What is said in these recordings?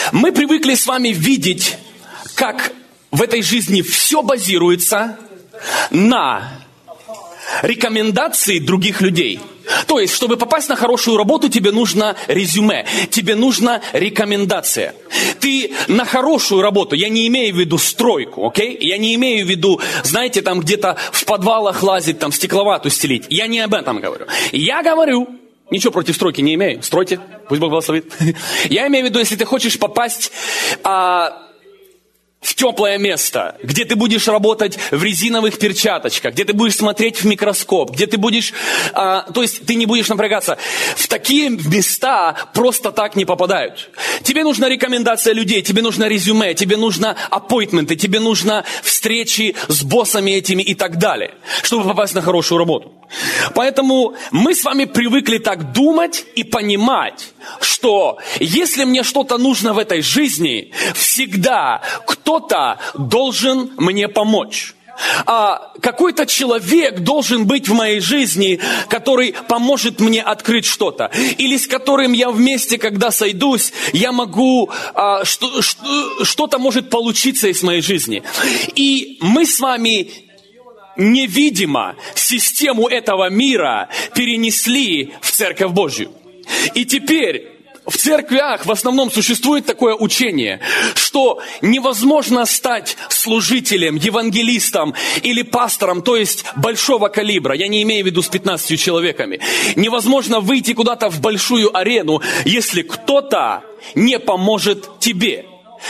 Мы привыкли с вами видеть, как в этой жизни все базируется на рекомендации других людей. То есть, чтобы попасть на хорошую работу, тебе нужно резюме, тебе нужна рекомендация. Ты на хорошую работу, я не имею в виду стройку, окей? Я не имею в виду, знаете, там где-то в подвалах лазить, там стекловату стелить. Я не об этом говорю. Я говорю, ничего против стройки не имею, стройте, пусть Бог благословит. Я имею в виду, если ты хочешь попасть в теплое место, где ты будешь работать в резиновых перчаточках, где ты будешь смотреть в микроскоп, где ты будешь, то есть ты не будешь напрягаться. В такие места просто так не попадают. Тебе нужна рекомендация людей, тебе нужно резюме, тебе нужно аппоинтменты, тебе нужно встречи с боссами этими и так далее, чтобы попасть на хорошую работу. Поэтому мы с вами привыкли так думать и понимать, что если мне что-то нужно в этой жизни, всегда кто-то должен мне помочь. Какой-то человек должен быть в моей жизни, который поможет мне открыть что-то. Или с которым я вместе, когда сойдусь, я могу, что-то может получиться из моей жизни. И мы с вами невидимо систему этого мира перенесли в Церковь Божью. И теперь в церквях в основном существует такое учение, что невозможно стать служителем, евангелистом или пастором, то есть большого калибра. Я не имею в виду с 15 человеками. Невозможно выйти куда-то в большую арену, если кто-то не поможет тебе.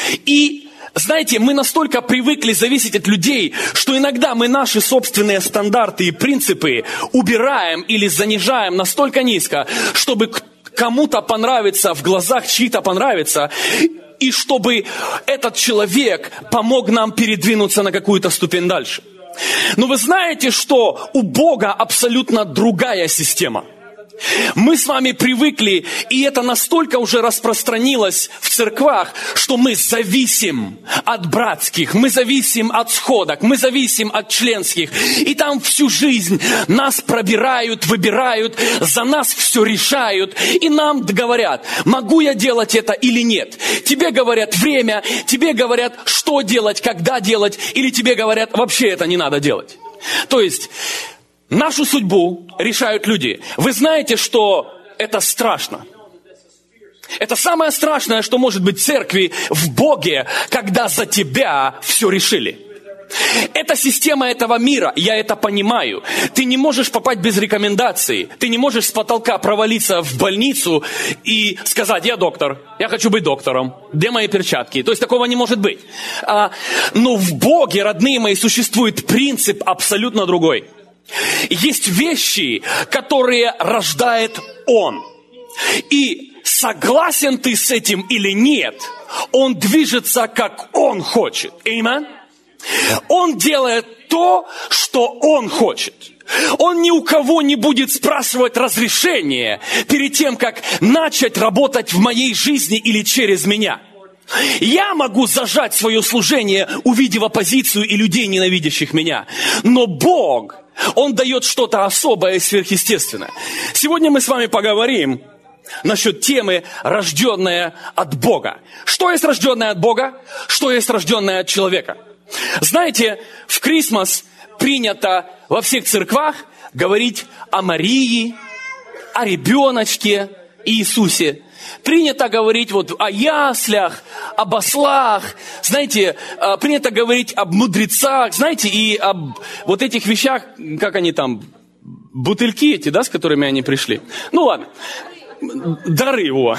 И знаете, мы настолько привыкли зависеть от людей, что иногда мы наши собственные стандарты и принципы убираем или занижаем настолько низко, чтобы кому-то понравиться, в глазах чьи-то понравиться, и чтобы этот человек помог нам передвинуться на какую-то ступень дальше. Но вы знаете, что у Бога абсолютно другая система. Мы с вами привыкли, и это настолько уже распространилось в церквах, что мы зависим от братских, мы зависим от сходок, мы зависим от членских. И там всю жизнь нас пробирают, выбирают, за нас все решают. И нам говорят, могу я делать это или нет. Тебе говорят время, тебе говорят, что делать, когда делать, или тебе говорят, вообще это не надо делать. То есть нашу судьбу решают люди. Вы знаете, что это страшно. Это самое страшное, что может быть в церкви, в Боге, когда за тебя все решили. Это система этого мира, я это понимаю. Ты не можешь попасть без рекомендаций. Ты не можешь с потолка провалиться в больницу и сказать, я доктор, я хочу быть доктором. Где мои перчатки? То есть такого не может быть. Но в Боге, родные мои, существует принцип абсолютно другой. Есть вещи, которые рождает Он. И согласен ты с этим или нет, Он движется, как Он хочет. Аминь. Он делает то, что Он хочет. Он ни у кого не будет спрашивать разрешения перед тем, как начать работать в моей жизни или через меня. Я могу зажать свое служение, увидев оппозицию и людей, ненавидящих меня. Но Бог, Он дает что-то особое и сверхъестественное. Сегодня мы с вами поговорим насчет темы «Рожденная от Бога». Что есть рожденная от Бога? Что есть рожденная от человека? Знаете, в Крисмас принято во всех церквах говорить о Марии, о ребеночке Иисусе. Принято говорить вот о яслях, об ослах, знаете, принято говорить об мудрецах, знаете, и об вот этих вещах, как они там, бутыльки эти, да, с которыми они пришли. Ну ладно, дары его.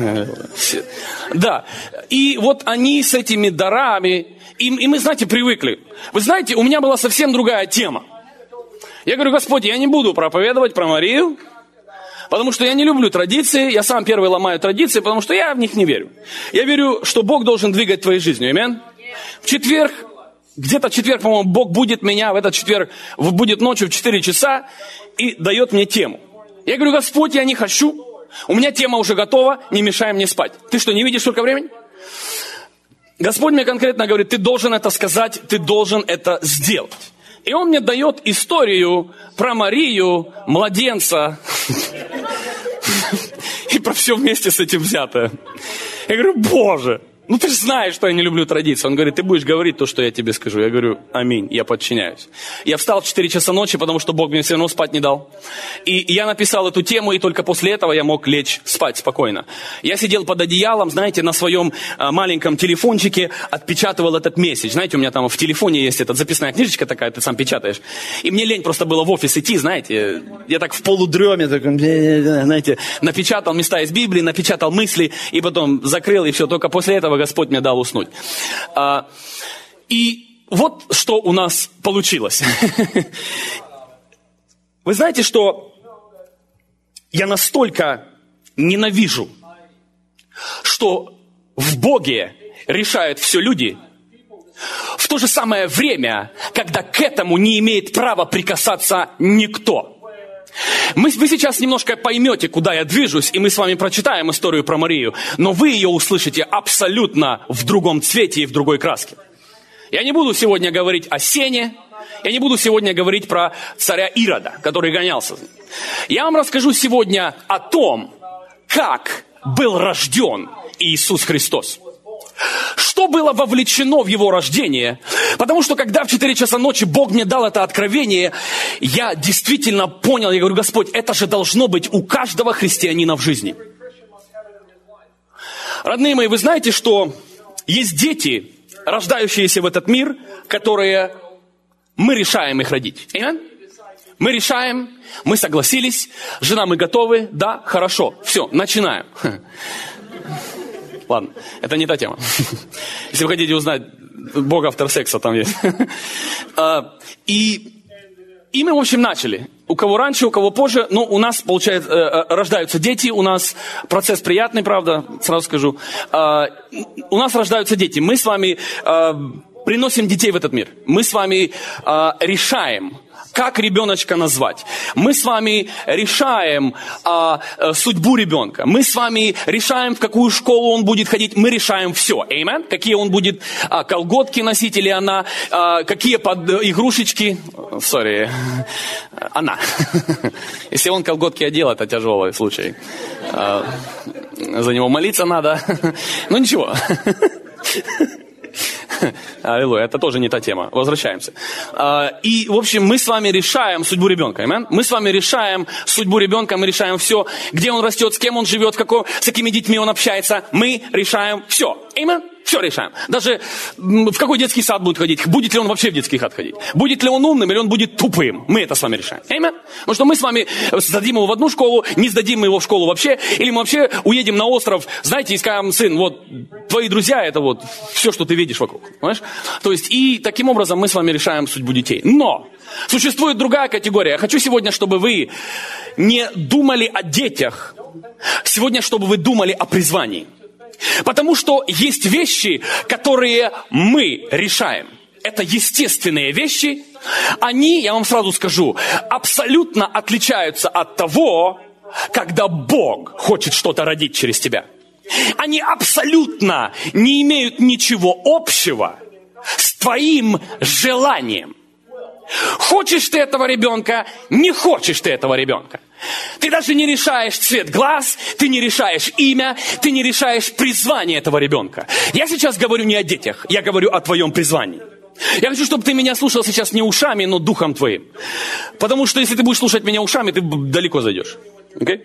Да, и вот они с этими дарами, и мы, знаете, привыкли. Вы знаете, у меня была совсем другая тема. Я говорю, Господь, я не буду проповедовать про Марию, потому что я не люблю традиции, я сам первый ломаю традиции, потому что я в них не верю. Я верю, что Бог должен двигать твоей жизнью, аминь. В четверг, где-то в четверг, по-моему, Бог будет меня, в этот четверг, будет ночью в 4 часа и дает мне тему. Я говорю, Господь, я не хочу, у меня тема уже готова, не мешай мне спать. Ты что, не видишь сколько времени? Господь мне конкретно говорит, ты должен это сказать, ты должен это сделать. И Он мне дает историю про Марию, младенца, и про все вместе с этим взятое. Я говорю, Боже, Ну, ты же знаешь, что я не люблю традиции. Он говорит, ты будешь говорить то, что я тебе скажу. Я говорю, аминь, я подчиняюсь. Я встал в 4 часа ночи, потому что Бог мне все равно спать не дал. И я написал эту тему, и только после этого я мог лечь спать спокойно. Я сидел под одеялом, знаете, на своем маленьком телефончике, отпечатывал этот месседж. Знаете, у меня там в телефоне есть эта записная книжечка такая, ты сам печатаешь. И мне лень просто было в офис идти, знаете. Я так в полудреме, знаете, напечатал места из Библии, напечатал мысли, и потом закрыл, и все. Только после этого Господь мне дал уснуть. И вот что у нас получилось. Вы знаете, что я настолько ненавижу, что в Боге решают все люди, в то же самое время, когда к этому не имеет права прикасаться никто. Вы сейчас немножко поймете, куда я движусь, и мы с вами прочитаем историю про Марию, но вы ее услышите абсолютно в другом цвете и в другой краске. Я не буду сегодня говорить о Сене, я не буду сегодня говорить про царя Ирода, который гонялся. Я вам расскажу сегодня о том, как был рожден Иисус Христос. Что было вовлечено в его рождение? Потому что когда в 4 часа ночи Бог мне дал это откровение, я действительно понял, я говорю, Господь, это же должно быть у каждого христианина в жизни. Родные мои, вы знаете, что есть дети, рождающиеся в этот мир, которые мы решаем их родить. Аминь? Мы решаем, мы согласились, жена, мы готовы, да, хорошо, все, начинаем. Ладно, это не та тема. Если вы хотите узнать, Бог автор секса там есть. И мы, в общем, начали. У кого раньше, у кого позже. Но у нас, получается, рождаются дети. У нас процесс приятный, правда, сразу скажу. У нас рождаются дети. Мы с вами приносим детей в этот мир. Мы с вами решаем, как ребеночка назвать. Мы с вами решаем судьбу ребенка. Мы с вами решаем, в какую школу он будет ходить. Мы решаем все. Аминь. Какие он будет колготки носить или она. Какие под игрушечки. Она. Если он колготки одел, это тяжелый случай. За него молиться надо. Ну ничего. Аллилуйя, это тоже не та тема. Возвращаемся. И, в общем, мы с вами решаем судьбу ребенка. Amen? Мы с вами решаем судьбу ребенка, мы решаем все. Где он растет, с кем он живет, с какими детьми он общается. Мы решаем все. Amen? Все решаем. Даже в какой детский сад будет ходить, будет ли он вообще в детский сад ходить. Будет ли он умным или он будет тупым. Мы это с вами решаем. Amen? Потому что мы с вами сдадим его в одну школу, не сдадим мы его в школу вообще, или мы вообще уедем на остров, знаете, и скажем, сын, вот твои друзья, это вот все, что ты видишь вокруг. Понимаешь? То есть, и таким образом мы с вами решаем судьбу детей. Но существует другая категория. Я хочу сегодня, чтобы вы не думали о детях. Сегодня, чтобы вы думали о призвании. Потому что есть вещи, которые мы решаем. Это естественные вещи. Они, я вам сразу скажу, абсолютно отличаются от того, когда Бог хочет что-то родить через тебя. Они абсолютно не имеют ничего общего с твоим желанием. Хочешь ты этого ребенка, не хочешь ты этого ребенка. Ты даже не решаешь цвет глаз, ты не решаешь имя, ты не решаешь призвание этого ребенка. Я сейчас говорю не о детях, я говорю о твоем призвании. Я хочу, чтобы ты меня слушал сейчас не ушами, но духом твоим. Потому что если ты будешь слушать меня ушами, ты далеко зайдешь. Окей?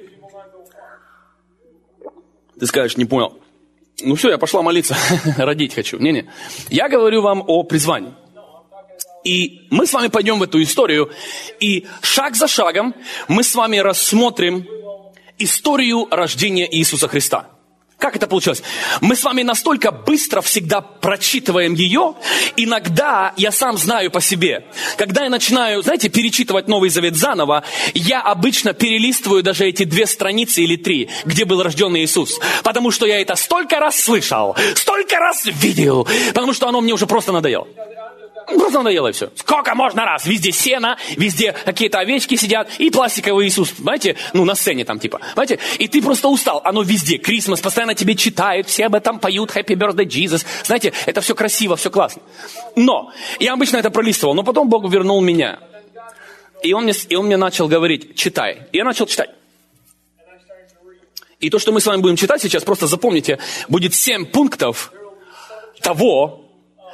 Ты скажешь, не понял. Ну все, я пошла молиться, родить хочу. Не-не. Я говорю вам о призвании. И мы с вами пойдем в эту историю, и шаг за шагом мы с вами рассмотрим историю рождения Иисуса Христа. Как это получилось? Мы с вами настолько быстро всегда прочитываем ее, иногда я сам знаю по себе. Когда я начинаю, знаете, перечитывать Новый Завет заново, я обычно перелистываю даже эти 2 страницы или 3, где был рожден Иисус. Потому что я это столько раз слышал, столько раз видел, потому что оно мне уже просто надоело. Просто надоело и все. Сколько можно раз? Везде сено, везде какие-то овечки сидят, и пластиковый Иисус, знаете, ну на сцене там типа, знаете, и ты просто устал, оно везде, Крисмас, постоянно тебе читают, все об этом поют, Happy Birthday Jesus, знаете, это все красиво, все классно. Но, я обычно это пролистывал, но потом Бог вернул меня, и он мне начал говорить, читай, и я начал читать. И то, что мы с вами будем читать сейчас, просто запомните, будет 7 пунктов, того,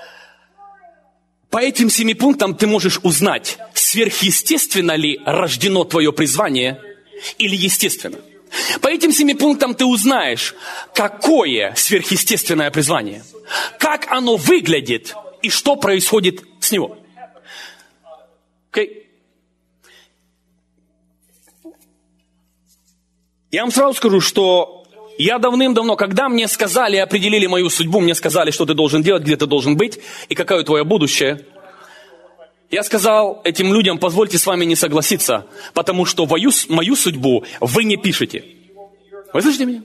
по этим 7 пунктам ты можешь узнать, сверхъестественно ли рождено твое призвание или естественно. По этим 7 пунктам ты узнаешь, какое сверхъестественное призвание, как оно выглядит и что происходит с него. Okay. Я вам сразу скажу, что я давным-давно, когда мне сказали, определили мою судьбу, мне сказали, что ты должен делать, где ты должен быть и какое твое будущее, я сказал этим людям: позвольте с вами не согласиться, потому что мою судьбу вы не пишете. Вы слышите меня?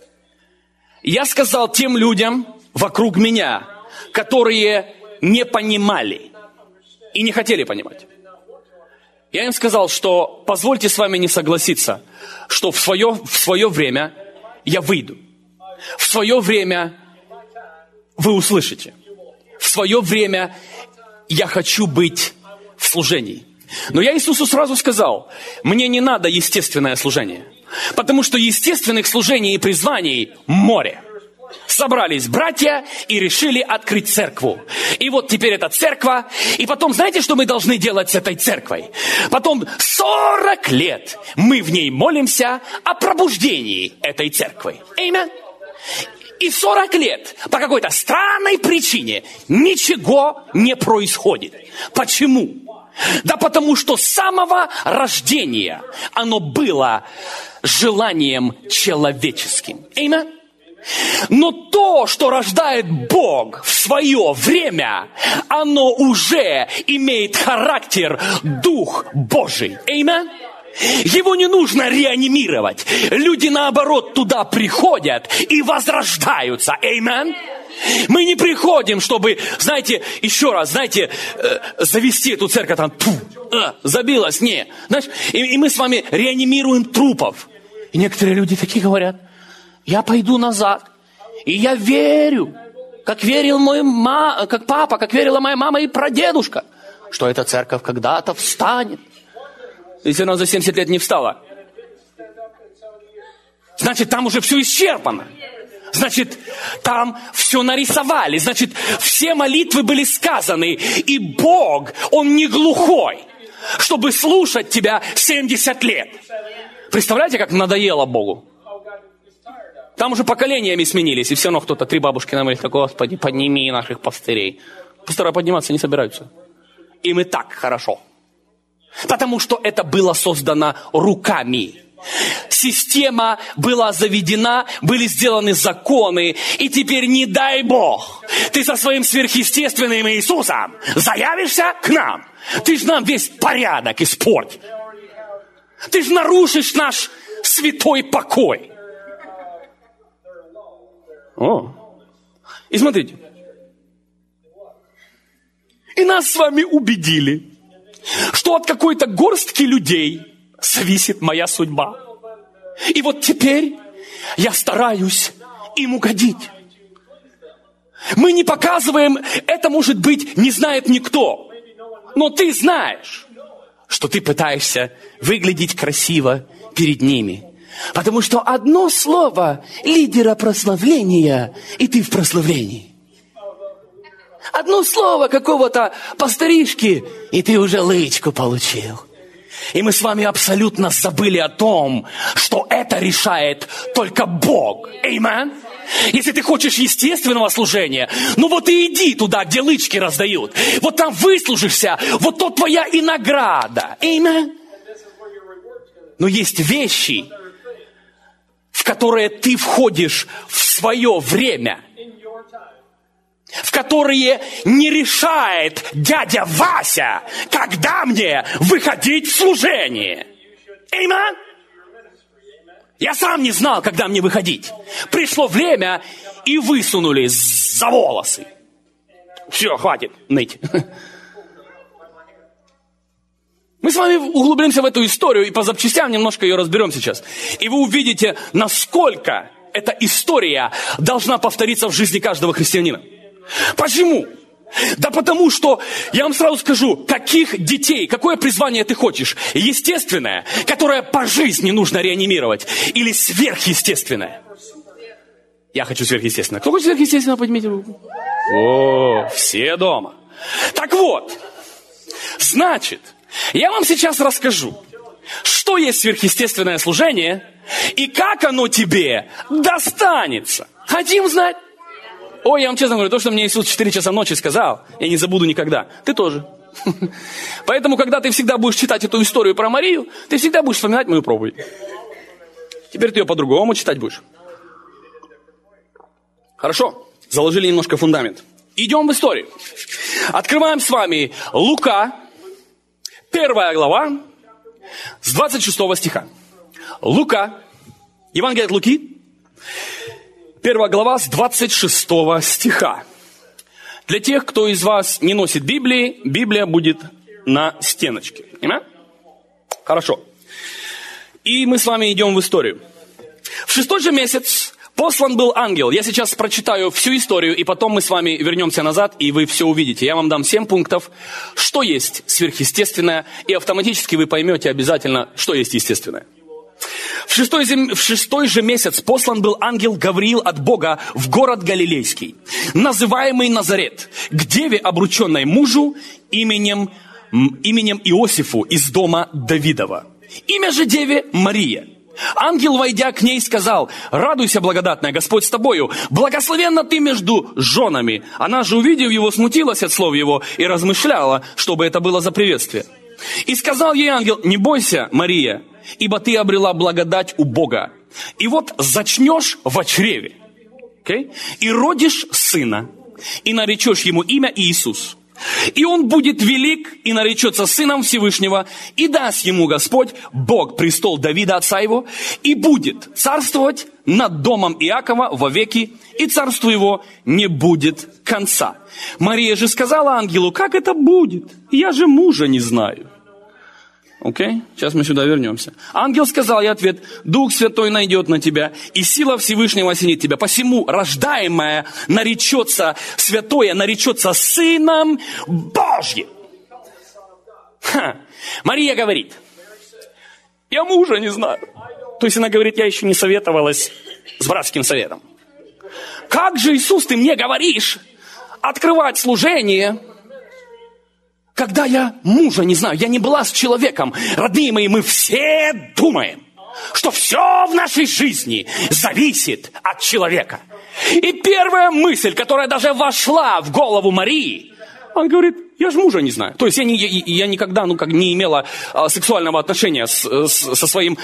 Я сказал тем людям вокруг меня, которые не понимали и не хотели понимать. Я им сказал, что позвольте с вами не согласиться, что в свое время я выйду. В свое время вы услышите. В свое время я хочу быть в служении. Но я Иисусу сразу сказал: мне не надо естественное служение. Потому что естественных служений и призваний море. Собрались братья и решили открыть церкву. И вот теперь эта церковь. И потом, знаете, что мы должны делать с этой церквой? Потом 40 лет мы в ней молимся о пробуждении этой церкви. Аминь. И 40 лет по какой-то странной причине ничего не происходит. Почему? Да потому что с самого рождения оно было желанием человеческим. Аминь. Но то, что рождает Бог в свое время, оно уже имеет характер Дух Божий. Аминь. Его не нужно реанимировать. Люди, наоборот, туда приходят и возрождаются. Аминь. Мы не приходим, чтобы, знаете, еще раз, знаете, завести эту церковь, там, забилась, не. Знаешь, и мы с вами реанимируем трупов. И некоторые люди такие говорят: я пойду назад, и я верю, как верил как папа, как верила моя мама и прадедушка, что эта церковь когда-то встанет. Если она за 70 лет не встала, значит, там уже все исчерпано. Значит, там все нарисовали. Значит, все молитвы были сказаны. И Бог, Он не глухой, чтобы слушать тебя 70 лет. Представляете, как надоело Богу? Там уже поколениями сменились, и все равно кто-то, 3 бабушки нам говорят: Господи, подними наших пастырей. Пастора подниматься не собираются. Им и так хорошо. Потому что это было создано руками. Система была заведена, были сделаны законы, и теперь, не дай Бог, ты со своим сверхъестественным Иисусом заявишься к нам. Ты же нам весь порядок испортишь. Ты же нарушишь наш святой покой. О, и смотрите. И нас с вами убедили, что от какой-то горстки людей зависит моя судьба. И вот теперь я стараюсь им угодить. Мы не показываем, это, может быть, не знает никто. Но ты знаешь, что ты пытаешься выглядеть красиво перед ними. Потому что одно слово лидера прославления, и ты в прославлении. Одно слово какого-то пастыришки, и ты уже лычку получил. И мы с вами абсолютно забыли о том, что это решает только Бог. Аминь. Если ты хочешь естественного служения, ну вот и иди туда, где лычки раздают. Вот там выслужишься, вот то твоя и награда. Аминь. Но есть вещи, в которые ты входишь в свое время, в которые не решает дядя Вася, когда мне выходить в служение. Аминь. Я сам не знал, когда мне выходить. Пришло время, и высунули за волосы. Все, хватит ныть. Мы с вами углубимся в эту историю и по запчастям немножко ее разберем сейчас. И вы увидите, насколько эта история должна повториться в жизни каждого христианина. Почему? Да потому что, я вам сразу скажу, каких детей, какое призвание ты хочешь? Естественное, которое по жизни нужно реанимировать, или сверхъестественное? Я хочу сверхъестественное. Кто хочет сверхъестественное, поднимите руку. О, все дома. Так вот, значит, я вам сейчас расскажу, что есть сверхъестественное служение и как оно тебе достанется. Хотим знать? Ой, я вам честно говорю, то, что мне Иисус в 4 часа ночи сказал, я не забуду никогда. Ты тоже. Поэтому, когда ты всегда будешь читать эту историю про Марию, ты всегда будешь вспоминать мою проповедь. Теперь ты ее по-другому читать будешь. Хорошо, заложили немножко фундамент. Идем в историю. Открываем с вами Лука, 1 глава, с 26 стиха. Лука, Евангелие от Луки, 1 глава, с 26 стиха. Для тех, кто из вас не носит Библии, Библия будет на стеночке. Понимаете? Хорошо. И мы с вами идем в историю. В 6-й же месяц послан был ангел. Я сейчас прочитаю всю историю, и потом мы с вами вернемся назад, и вы все увидите. Я вам дам 7 пунктов, что есть сверхъестественное, и автоматически вы поймете обязательно, что есть естественное. В 6-й же месяц послан был ангел Гавриил от Бога в город Галилейский, называемый Назарет, к деве, обрученной мужу именем Иосифу из дома Давидова. Имя же деве Мария. Ангел, войдя к ней, сказал: «Радуйся, благодатная, Господь с тобою, благословенна ты между женами». Она же, увидев его, смутилась от слов его и размышляла, чтобы это было за приветствие. И сказал ей ангел: «Не бойся, Мария, ибо ты обрела благодать у Бога. И вот зачнешь во чреве, и родишь сына, и наречешь ему имя Иисус. И он будет велик, и наречется сыном Всевышнего, и даст ему Господь, Бог, престол Давида, отца его, и будет царствовать над домом Иакова вовеки, и царству его не будет конца». Мария же сказала ангелу: «Как это будет? Я же мужа не знаю». Сейчас мы сюда вернемся. Ангел сказал ей ответ: «Дух Святой найдет на тебя, и сила Всевышнего осенит тебя. Посему рождаемое наречется, святое наречется Сыном Божьим». Мария говорит: «Я мужа не знаю». То есть она говорит: «Я еще не советовалась с братским советом». Как же, Иисус, ты мне говоришь открывать служение, когда я мужа не знаю, я не была с человеком? Родные мои, мы все думаем, что все в нашей жизни зависит от человека. И первая мысль, которая даже вошла в голову Марии, он говорит: я же мужа не знаю. То есть я никогда не имела сексуального отношения со своим...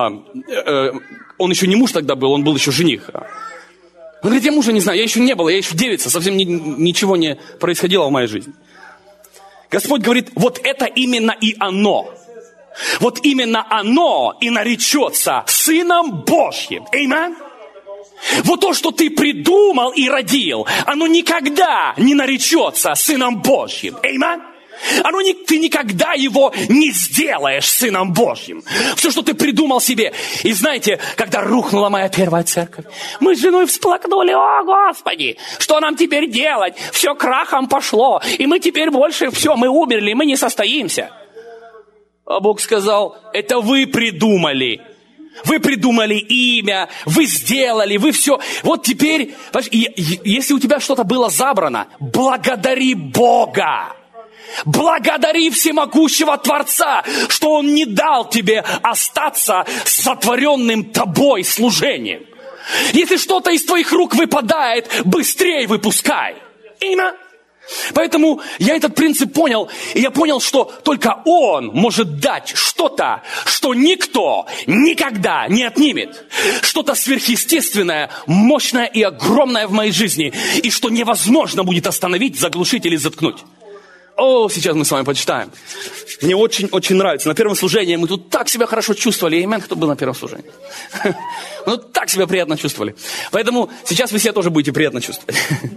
он еще не муж тогда был, он был еще жених. Он говорит: я мужа не знаю, я еще не была, я еще девица, совсем ничего не происходило в моей жизни. Господь говорит: вот это именно и оно. Вот именно оно и наречется Сыном Божьим. Аминь. Вот то, что ты придумал и родил, оно никогда не наречется Сыном Божьим. Аминь. Ты никогда его не сделаешь Сыном Божьим. Все, что ты придумал себе. И знаете, когда рухнула моя первая церковь, мы с женой всплакнули: о, Господи, что нам теперь делать? Все крахом пошло, и мы теперь больше, все, мы умерли, мы не состоимся. А Бог сказал: это вы придумали. Вы придумали имя, вы сделали, вы все. Вот теперь, если у тебя что-то было забрано, благодари Бога. Благодари всемогущего Творца, что Он не дал тебе остаться сотворенным тобой служением. Если что-то из твоих рук выпадает, быстрее выпускай. Имя. Поэтому я этот принцип понял, и я понял, что только Он может дать что-то, что никто никогда не отнимет. Что-то сверхъестественное, мощное и огромное в моей жизни, и что невозможно будет остановить, заглушить или заткнуть. О, сейчас мы с вами почитаем. Мне очень нравится. На первом служении мы тут так себя хорошо чувствовали. Аминь, кто был на первом служении? Мы тут так себя приятно чувствовали. Поэтому сейчас вы себя тоже будете приятно чувствовать.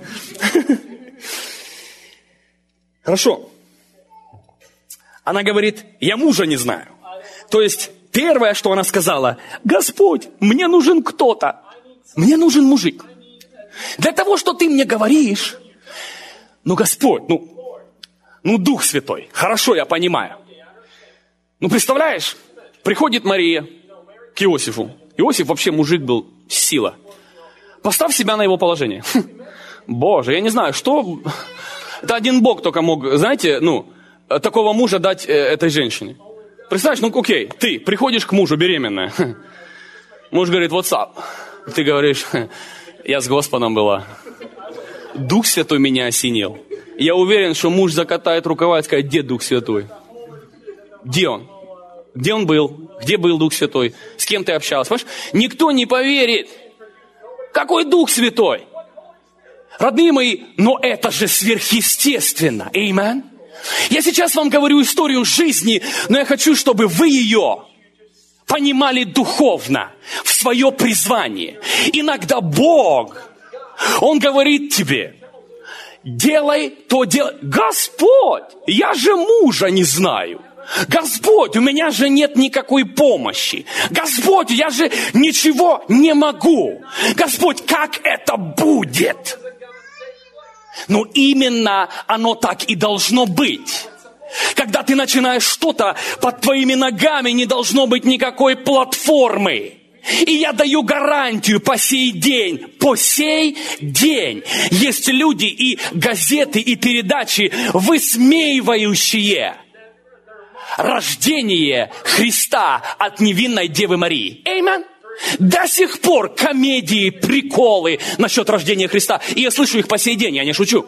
Хорошо. Она говорит: я мужа не знаю. То есть первое, что она сказала: Господь, мне нужен кто-то. Мне нужен мужик. Для того, что ты мне говоришь, Господь, Дух Святой. Хорошо, я понимаю. Представляешь, приходит Мария к Иосифу. Иосиф вообще мужик был, сила. Поставь себя на его положение. Боже, я не знаю, что... Это один Бог только мог, знаете, такого мужа дать этой женщине. Представляешь, окей, ты приходишь к мужу беременная. Муж говорит, what's up? Ты говоришь, я с Господом была. Дух Святой меня осенил. Я уверен, что муж закатает рукава и скажет, где Дух Святой? Где он? Где он был? Где был Дух Святой? С кем ты общалась? Понимаешь? Никто не поверит. Какой Дух Святой? Родные мои, но это же сверхъестественно. Amen. Я сейчас вам говорю историю жизни, но я хочу, чтобы вы ее понимали духовно, в свое призвание. Иногда Бог, Он говорит тебе, делай то, делай. Господь, я же мужа не знаю. Господь, у меня же нет никакой помощи. Господь, я же ничего не могу. Господь, как это будет? Но именно оно так и должно быть. Когда ты начинаешь что-то, под твоими ногами не должно быть никакой платформы. И я даю гарантию по сей день есть люди и газеты, и передачи, высмеивающие рождение Христа от невинной Девы Марии. Аминь. До сих пор комедии, приколы насчет рождения Христа. И я слышу их по сей день, я не шучу.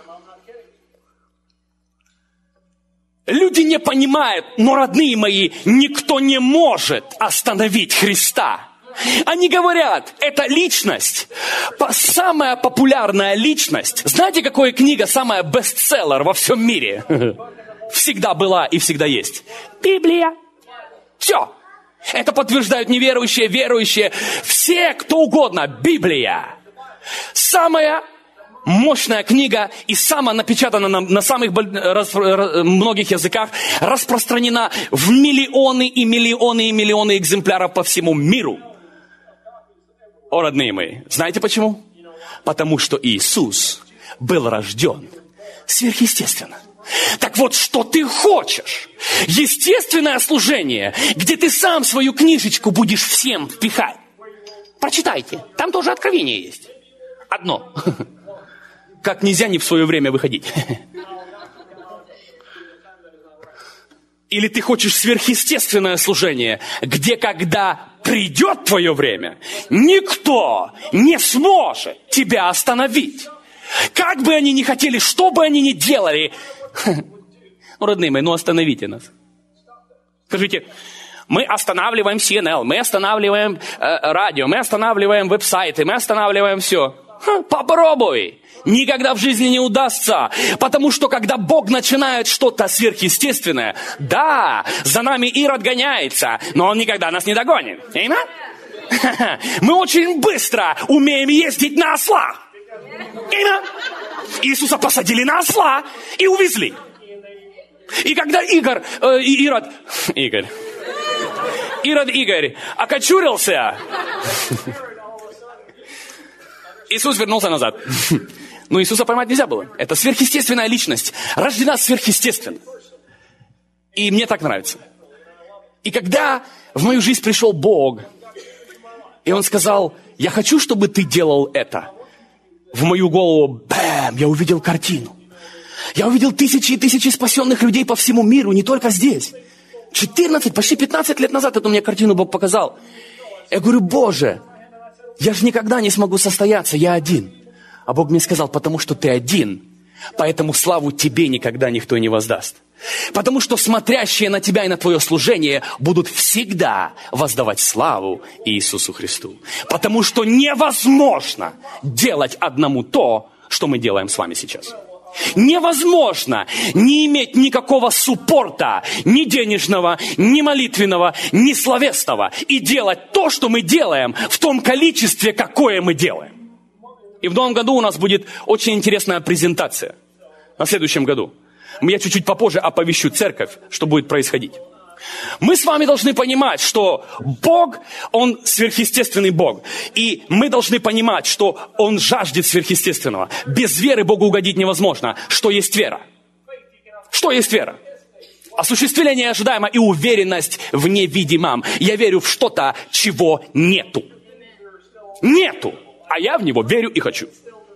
Люди не понимают, но, родные мои, никто не может остановить Христа. Они говорят, это личность, самая популярная личность. Знаете, какая книга самая бестселлер во всем мире? Всегда была и всегда есть. Библия. Все. Это подтверждают неверующие, верующие, все, кто угодно. Библия. Самая мощная книга и самая напечатана на самых многих языках, распространена в миллионы и миллионы и миллионы экземпляров по всему миру. О, родные мои, знаете почему? Потому что Иисус был рожден сверхъестественно. Так вот, что ты хочешь? Естественное служение, где ты сам свою книжечку будешь всем впихать. Прочитайте, там тоже откровение есть. Одно. Как нельзя не в свое время выходить. Или ты хочешь сверхъестественное служение, где, когда придет твое время, никто не сможет тебя остановить. Как бы они ни хотели, что бы они ни делали. Родные мои, остановите нас. Скажите, мы останавливаем CNN, мы останавливаем радио, мы останавливаем веб-сайты, мы останавливаем все. Попробуй. Никогда в жизни не удастся. Потому что, когда Бог начинает что-то сверхъестественное, да, за нами Ирод гоняется, но он никогда нас не догонит. Мы очень быстро умеем ездить на ослах. Иисуса посадили на осла и увезли. И когда Игорь окочурился, Иисус вернулся назад. Но Иисуса поймать нельзя было. Это сверхъестественная личность, рождена сверхъестественно. И мне так нравится. И когда в мою жизнь пришел Бог, и Он сказал, я хочу, чтобы ты делал это. В мою голову, бэм, я увидел картину. Я увидел тысячи и тысячи спасенных людей по всему миру, не только здесь. 14, почти 15 лет назад эту мне картину Бог показал. Я говорю, Боже, я же никогда не смогу состояться, я один. А Бог мне сказал, потому что ты один, поэтому славу тебе никогда никто не воздаст. Потому что смотрящие на тебя и на твое служение будут всегда воздавать славу Иисусу Христу. Потому что невозможно делать одному то, что мы делаем с вами сейчас. Невозможно не иметь никакого суппорта, ни денежного, ни молитвенного, ни словесного, и делать то, что мы делаем, в том количестве, какое мы делаем. И в новом году у нас будет очень интересная презентация. На следующем году. Я чуть-чуть попозже оповещу церковь, что будет происходить. Мы с вами должны понимать, что Бог, Он сверхъестественный Бог. И мы должны понимать, что Он жаждет сверхъестественного. Без веры Богу угодить невозможно. Что есть вера? Что есть вера? Осуществление ожидаемо и уверенность в невидимом. Я верю в что-то, чего нету. Нету. А я в него верю и хочу.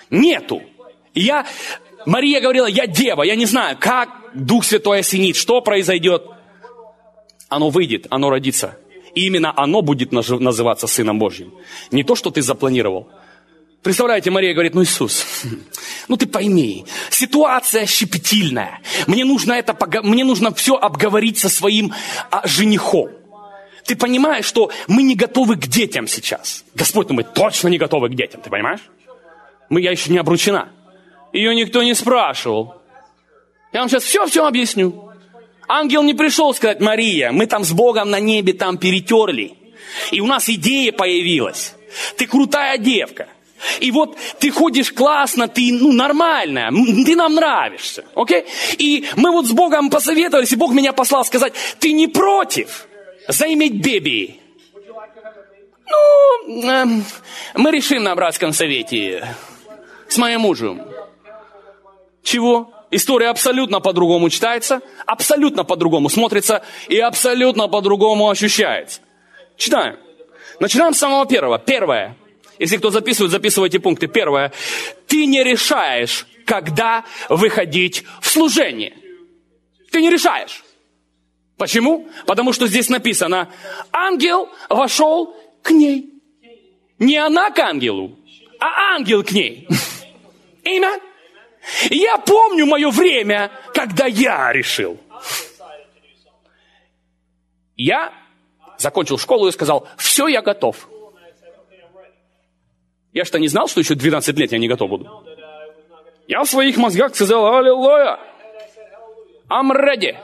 Нету. Мария говорила, я дева, я не знаю, как Дух Святой осенит, что произойдет. Оно выйдет, оно родится. И именно оно будет называться Сыном Божьим. Не то, что ты запланировал. Представляете, Мария говорит, Иисус, ты пойми, ситуация щепетильная. Мне нужно все обговорить со своим женихом. Ты понимаешь, что мы не готовы к детям сейчас. Господь, мы точно не готовы к детям, ты понимаешь? Я еще не обручена. Ее никто не спрашивал. Я вам сейчас все объясню. Ангел не пришел сказать, Мария, мы там с Богом на небе там перетерли. И у нас идея появилась. Ты крутая девка. И вот ты ходишь классно, ты нормальная, ты нам нравишься. Окей? И мы вот с Богом посоветовались, и Бог меня послал сказать, ты не против заиметь беби? Мы решим на братском совете с моим мужем. Чего? История абсолютно по-другому читается, абсолютно по-другому смотрится и абсолютно по-другому ощущается. Читаем. Начинаем с самого первого. Первое. Если кто записывает, записывайте пункты. Первое. Ты не решаешь, когда выходить в служение. Ты не решаешь. Почему? Потому что здесь написано, ангел вошел к ней. Не она к ангелу, а ангел к ней. Имя? Я помню мое время, когда я решил. Я закончил школу и сказал, все, я готов. Я что, не знал, что еще 12 лет я не готов буду? Я в своих мозгах сказал, аллилуйя, I'm ready.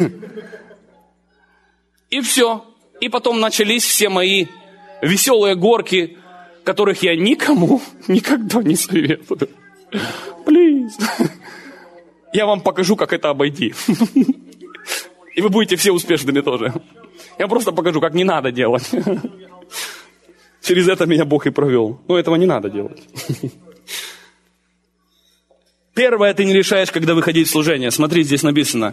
И все. И потом начались все мои веселые горки, которых я никому никогда не советую. Please. Я вам покажу, как это обойти. И вы будете все успешными тоже. Я просто покажу, как не надо делать. Через это меня Бог и провел. Но этого не надо делать. Первое, ты не решаешь, когда выходить в служение. Смотри, здесь написано.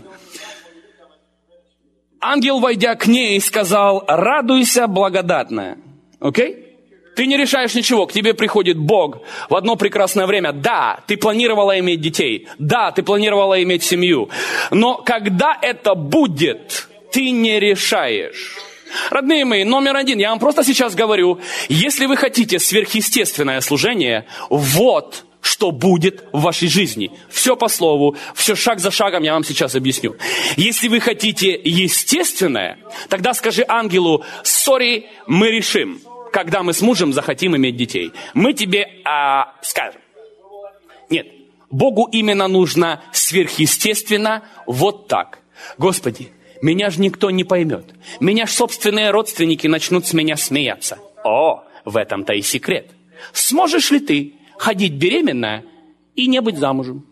Ангел, войдя к ней, сказал, радуйся, благодатная. Окей? Ты не решаешь ничего, к тебе приходит Бог в одно прекрасное время. Да, ты планировала иметь детей. Да, ты планировала иметь семью. Но когда это будет, ты не решаешь. Родные мои, номер один, я вам просто сейчас говорю, если вы хотите сверхъестественное служение, вот что будет в вашей жизни. Все по слову, все шаг за шагом я вам сейчас объясню. Если вы хотите естественное, тогда скажи ангелу, sorry, мы решим, когда мы с мужем захотим иметь детей. Мы тебе скажем. Нет, Богу именно нужно сверхъестественно вот так. Господи, меня же никто не поймет. Меня ж собственные родственники начнут с меня смеяться. О, в этом-то и секрет. Сможешь ли ты ходить беременная и не быть замужем?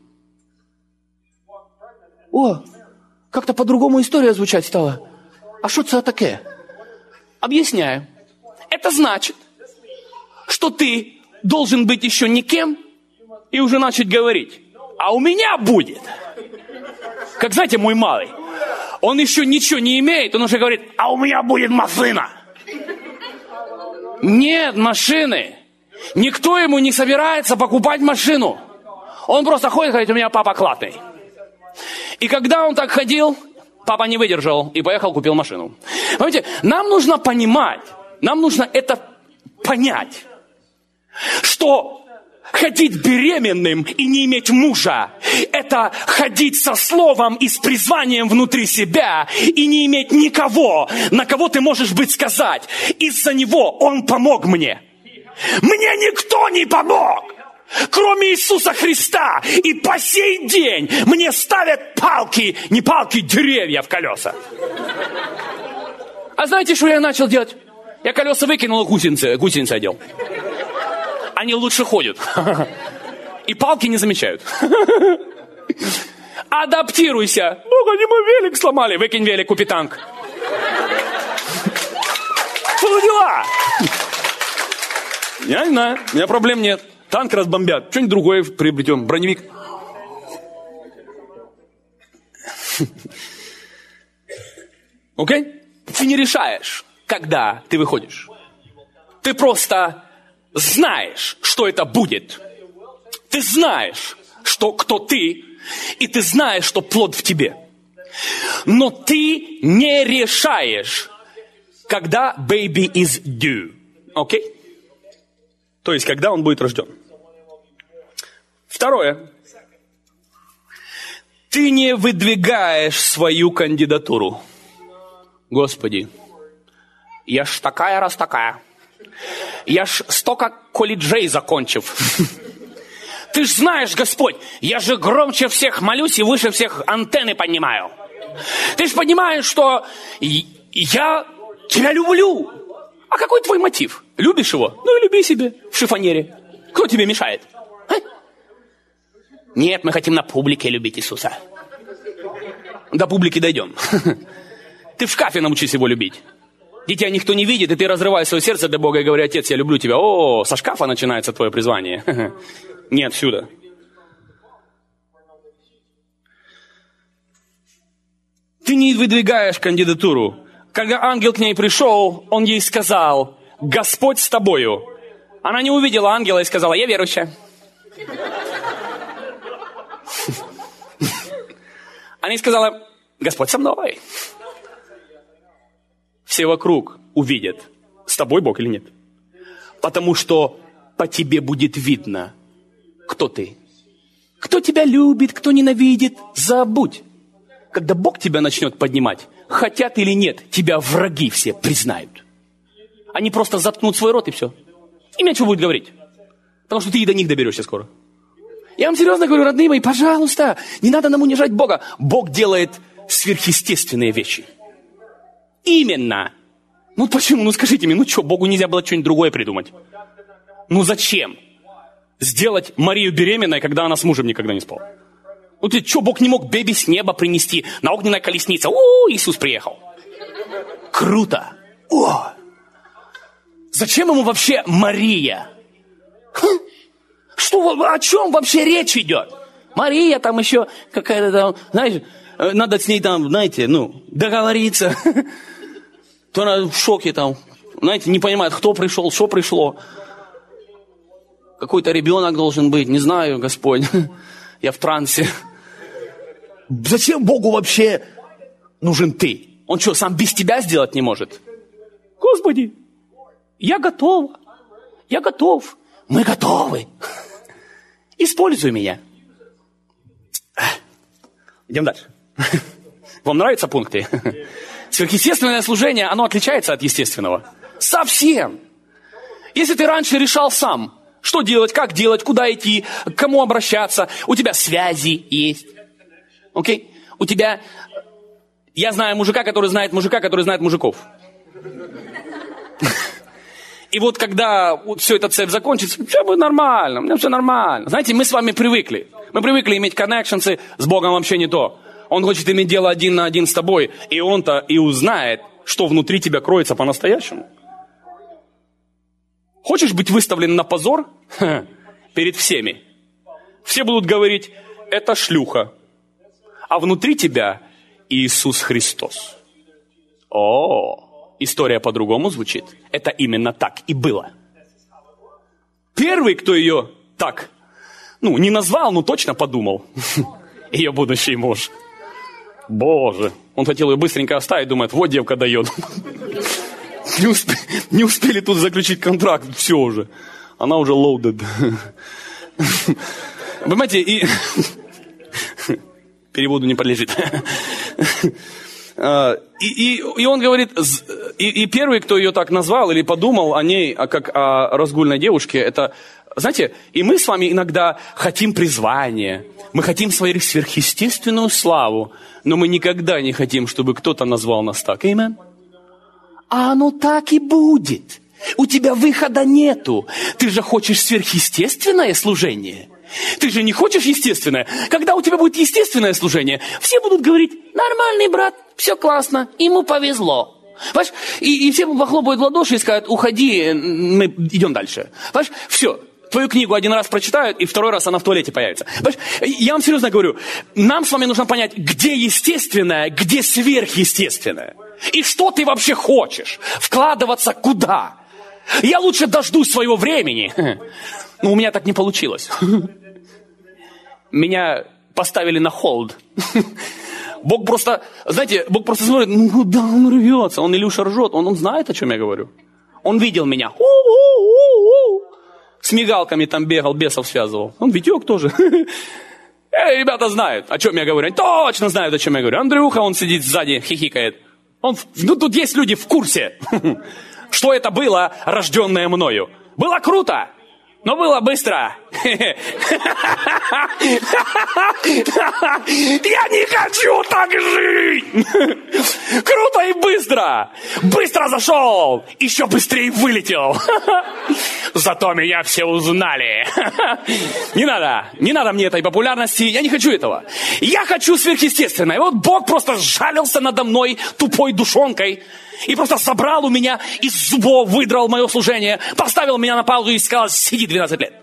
О, как-то по-другому история звучать стала. А что это такое? Объясняю. Это значит, что ты должен быть еще никем и уже начать говорить. А у меня будет. Как знаете, мой малый. Он еще ничего не имеет, он уже говорит, а у меня будет машина. Нет машины. Никто ему не собирается покупать машину. Он просто ходит и говорит, у меня папа классный. И когда он так ходил, папа не выдержал и поехал, купил машину. Понимаете, нам нужно понимать, нам нужно это понять, что ходить беременным и не иметь мужа, это ходить со словом и с призванием внутри себя и не иметь никого, на кого ты можешь быть сказать. Из-за него он помог мне. Мне никто не помог, кроме Иисуса Христа. И по сей день мне ставят палки, не палки, деревья в колеса. А знаете, что я начал делать? Я колеса выкинул, гусеницы одел. Они лучше ходят. И палки не замечают. Адаптируйся. Ну, они мой велик сломали. Выкинь велик, купи танк. Что за дела? Я не знаю, у меня проблем нет. Танк разбомбят. Что-нибудь другое приобретем. Броневик. Окей? Ты не решаешь, когда ты выходишь. Ты просто знаешь, что это будет. Ты знаешь, кто ты, и ты знаешь, что плод в тебе. Но ты не решаешь, когда baby is due. Окей? То есть, когда он будет рожден. Второе. Ты не выдвигаешь свою кандидатуру. Господи, я ж такая раз такая. Я ж столько колледжей закончив. Ты ж знаешь, Господь, я же громче всех молюсь и выше всех антенны поднимаю. Ты ж понимаешь, что я тебя люблю. А какой твой мотив? Любишь его? Ну и люби себе в шифонере. Кто тебе мешает? А? Нет, мы хотим на публике любить Иисуса. До публики дойдем. Ты в шкафе научись его любить. Дитя никто не видит, и ты разрываешь свое сердце для Бога и говоришь: Отец, я люблю тебя. О, со шкафа начинается твое призвание. Не отсюда. Ты не выдвигаешь кандидатуру. Когда ангел к ней пришел, он ей сказал: Господь с тобою. Она не увидела ангела и сказала: я верующая. Она ей сказала: Господь со мной. Все вокруг увидят, с тобой Бог или нет. Потому что по тебе будет видно, кто ты. Кто тебя любит, кто ненавидит, забудь. Когда Бог тебя начнет поднимать, хотят или нет, тебя враги все признают. Они просто заткнут свой рот и все. Им нечего будет говорить. Потому что ты и до них доберешься скоро. Я вам серьезно говорю, родные мои, пожалуйста, не надо нам унижать Бога. Бог делает сверхъестественные вещи. Именно. Ну почему? Ну скажите мне, Богу нельзя было что-нибудь другое придумать? Ну зачем? Сделать Марию беременной, когда она с мужем никогда не спала? Ну ты что, Бог не мог беби с неба принести на огненной колеснице? Иисус приехал. Круто. Зачем ему вообще Мария? О чем вообще речь идет? Мария там еще какая-то там, знаешь, надо с ней там, знаете, договориться. То она в шоке там, знаете, не понимает, кто пришел, что пришло. Какой-то ребенок должен быть, не знаю, Господь. Я в трансе. Зачем Богу вообще нужен ты? Он что, сам без тебя сделать не может? Господи, я готова. Я готов. Мы готовы. Используй меня. Идем дальше. Вам нравятся пункты? Сверхъестественное служение, оно отличается от естественного. Совсем. Если ты раньше решал сам, что делать, как делать, куда идти, к кому обращаться, у тебя связи есть. Окей? У тебя... Я знаю мужика, который знает мужиков. И вот когда все это цепь закончится, все будет нормально, у меня все нормально. Знаете, мы с вами привыкли. Мы привыкли иметь коннекшенсы, с Богом вообще не то. Он хочет иметь дело 1 на 1 с тобой, и он-то и узнает, что внутри тебя кроется по-настоящему. Хочешь быть выставлен на позор? Перед всеми. Все будут говорить: это шлюха. А внутри тебя Иисус Христос. История по-другому звучит. Это именно так и было. Первый, кто ее так, не назвал, но точно подумал. Ее будущий муж. Боже. Он хотел ее быстренько оставить, думает: вот девка дает. Не успели тут заключить контракт, все уже. Она уже loaded. Понимаете, и... Переводу не подлежит. И он говорит, и первый, кто ее так назвал или подумал о ней, как о разгульной девушке, это, знаете, и мы с вами иногда хотим призвания, мы хотим свою сверхъестественную славу, но мы никогда не хотим, чтобы кто-то назвал нас так. Аминь. А оно так и будет. У тебя выхода нету. Ты же хочешь сверхъестественное служение. Ты же не хочешь естественное. Когда у тебя будет естественное служение, все будут говорить: нормальный брат, все классно, ему повезло. Понимаешь? И все похлопают в ладоши и скажут: уходи, мы идем дальше. Понимаешь? Все. Твою книгу 1 раз прочитают, и 2 раз она в туалете появится. Понимаешь? Я вам серьезно говорю, нам с вами нужно понять, где естественное, где сверхъестественное. И что ты вообще хочешь? Вкладываться куда? Я лучше дождусь своего времени. Но у меня так не получилось. меня поставили на холд. Бог просто, знаете, Бог просто смотрит, ну да, он рвется, он Илюша ржет, он знает, о чем я говорю. Он видел меня. С мигалками там бегал, бесов связывал. Он Витек тоже. Ребята знают, о чем я говорю. Они точно знают, о чем я говорю. Андрюха, он сидит сзади, хихикает. Ну, тут есть люди в курсе, что это было, рожденное мною. Было круто, но было быстро. Я не хочу так жить. Круто и быстро. Быстро зашел, еще быстрее вылетел. Зато меня все узнали. Не надо мне этой популярности. Я не хочу этого. Я хочу сверхъестественное. И вот Бог просто сжалился надо мной тупой душонкой и просто забрал у меня из зубов, выдрал мое служение, поставил меня на паузу и сказал: сиди 12 лет.